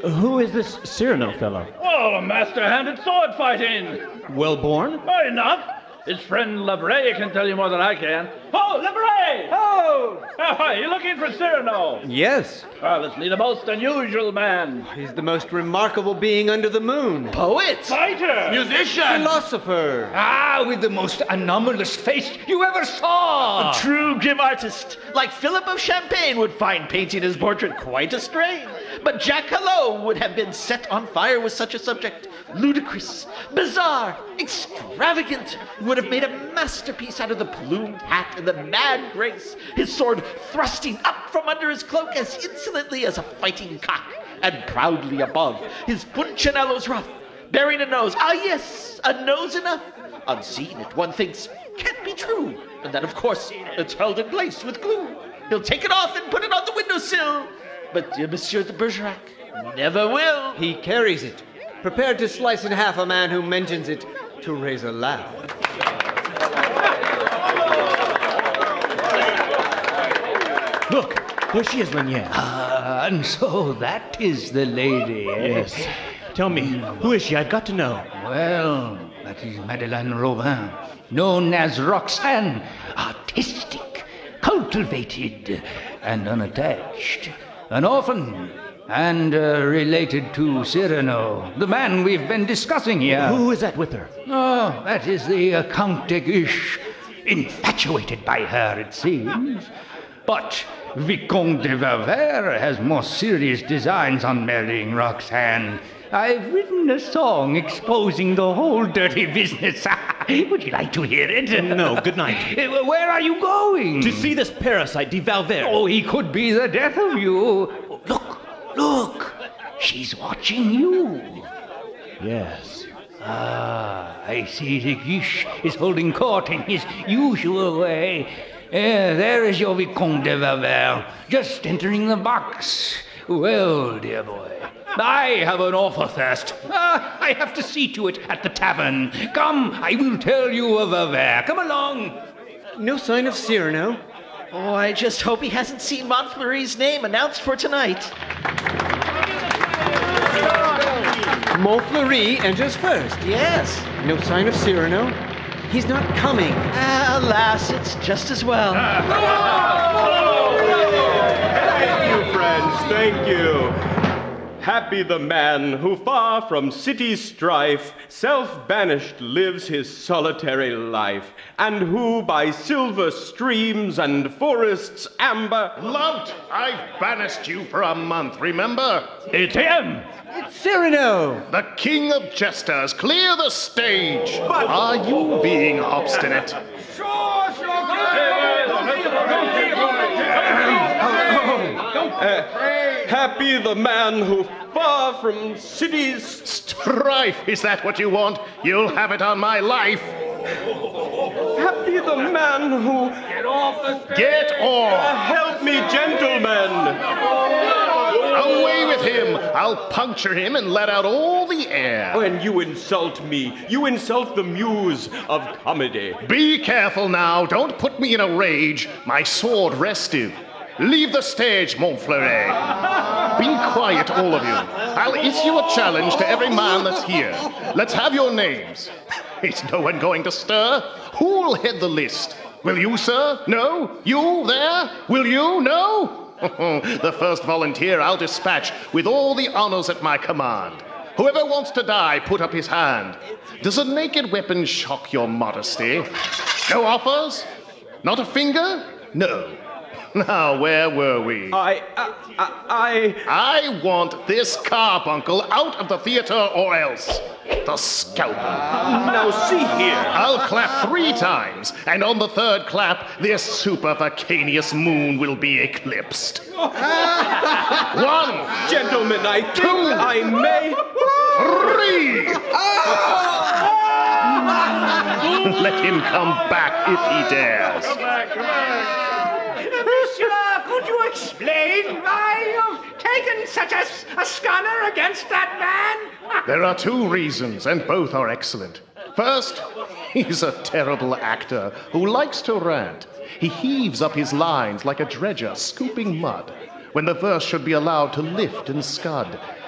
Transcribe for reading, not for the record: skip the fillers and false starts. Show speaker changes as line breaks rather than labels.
Who is this Cyrano fellow?
Oh, a master-hand at sword fighting.
Well born?
Oh, enough. His friend Labray can tell you more than I can. Oh, Labray! Oh! You're looking for Cyrano.
Yes.
Well, let's meet a most unusual man.
He's the most remarkable being under the moon.
Poet!
Fighter!
Musician!
Philosopher!
With the most anomalous face you ever saw!
A true grim artist, like Philip of Champagne, would find painting his portrait quite a strain. But Jack Hallow would have been set on fire with such a subject. Ludicrous, bizarre, extravagant, would have made a masterpiece out of the plumed hat and the mad grace, his sword thrusting up from under his cloak as insolently as a fighting cock, and proudly above, his punchinello's ruff, bearing a nose, yes, a nose enough. Unseen it, one thinks, can't be true, and that, of course, it's held in place with glue. He'll take it off and put it on the windowsill, but Monsieur de Bergerac never will.
He carries it, prepared to slice in half a man who mentions it to raise a laugh. Look, there she is, Lanier.
And so that is the lady, eh?
Yes. Tell me, who is she? I've got to know.
Well, that is Madeleine Robin, known as Roxane, artistic, cultivated, and unattached. An orphan, and related to Cyrano, the man we've been discussing here.
Who is that with her?
Oh, that is the Count de Guiche. Infatuated by her, it seems. But Vicomte de Valvert has more serious designs on marrying Roxane. I've written a song exposing the whole dirty business. Would you like to hear it?
No, good night.
Where are you going?
To see this parasite, de Valvert.
Oh, he could be the death of you. Look. She's watching you.
Yes.
I see de Guiche is holding court in his usual way. There is your Vicomte de Valvert, just entering the box. Well, dear boy, I have an awful thirst. I have to see to it at the tavern. Come, I will tell you of Valvert. Come along.
No sign of Cyrano.
Oh, I just hope he hasn't seen Montfleury's name announced for tonight.
Montfleury enters first.
Yes.
No sign of Cyrano. He's not coming.
Alas, it's just as well.
Thank you, friends, thank you. Happy the man who, far from city's strife, self-banished lives his solitary life, and who by silver streams and forests amber...
Lout, I've banished you for a month, remember?
It's him.
It's Cyrano.
The king of jesters, clear the stage. But are you being obstinate?
Happy the man who, far from city's
strife, is that what you want? You'll have it on my life.
Happy the man who...
Get off!
Help me, gentlemen!
Away with him! I'll puncture him and let out all the air.
When you insult me, you insult the muse of comedy.
Be careful now. Don't put me in a rage. My sword restive. Leave the stage, Montfleury. Be quiet, all of you. I'll issue a challenge to every man that's here. Let's have your names. Is no one going to stir? Who'll head the list? Will you, sir? No? You there? Will you? No? The first volunteer I'll dispatch with all the honors at my command. Whoever wants to die, put up his hand. Does a naked weapon shock your modesty? No offers? Not a finger? No. Now, where were we? I want this carbuncle out of the theater or else. The scalpel.
Now see here.
I'll clap 3 times, and on the 3rd clap, this supervacaneous moon will be eclipsed. 1.
Gentlemen, I think I may...
3. Let him come back if he dares.
Monsieur, could you explain why you've taken such a scunner against that man?
There are 2 reasons, and both are excellent. First, he's a terrible actor who likes to rant. He heaves up his lines like a dredger scooping mud, when the verse should be allowed to lift and scud.